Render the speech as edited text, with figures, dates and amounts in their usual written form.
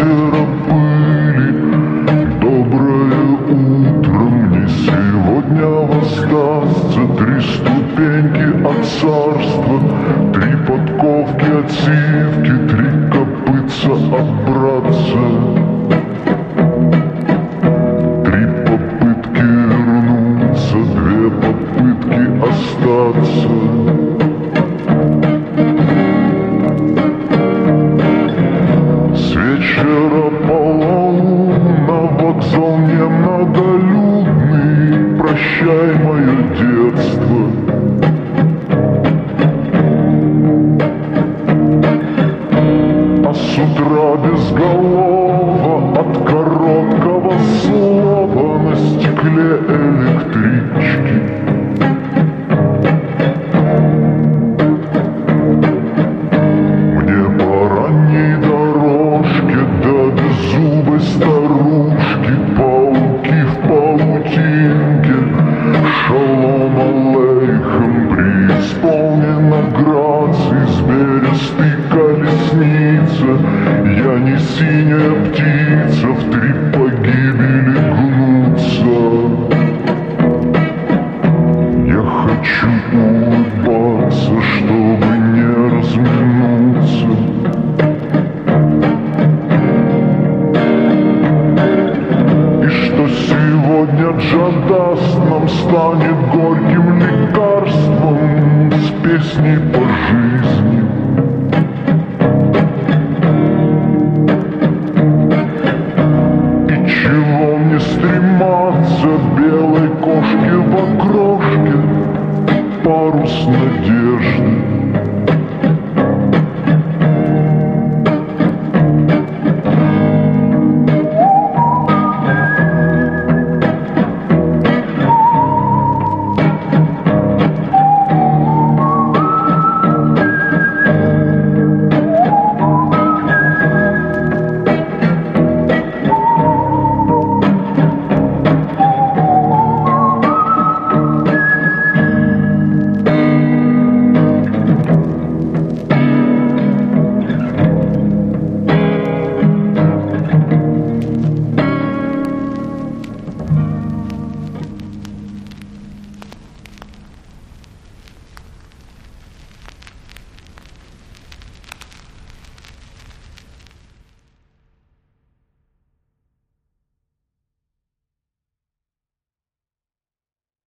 серопыли. Доброе утро, мне сегодня воздастся 3 ступеньки от царства, 3 подковки от сивки, 3 копытца от братца. 3 попытки вернуться, 2 попытки остаться. С вечера полоумно вокзал немноголюдный, прощай мое детство. А с утра безголово от короткого слова на стекле электрички. Мне по ранней дорожке до беззубой старушки, пауки в паутинке, шалом алейхем, преисполнена грацией с берестой колесницы. Я не синяя птица, в 3 погибели гнуться. Я хочу улыбаться, чтобы не разминуться. И что сегодня джаз даст нам, станет горьким лекарством с песней